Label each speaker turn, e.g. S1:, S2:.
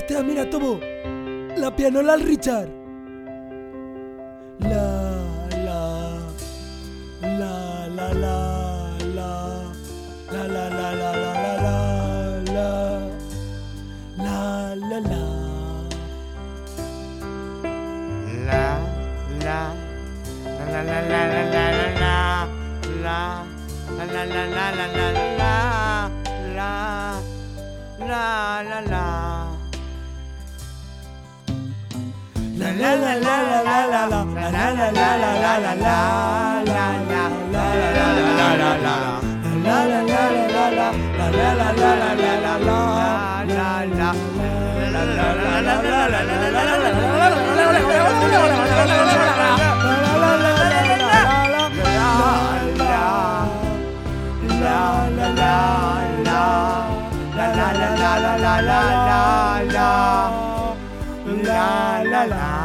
S1: Hostia, mira, Tomo. La pianola al Richard. La, la, la, la, la, la, la, la, la, la, la, la, la, la, la.
S2: La la la la la la la la la la la la la la la La la la la la la la la la la la la la la la la la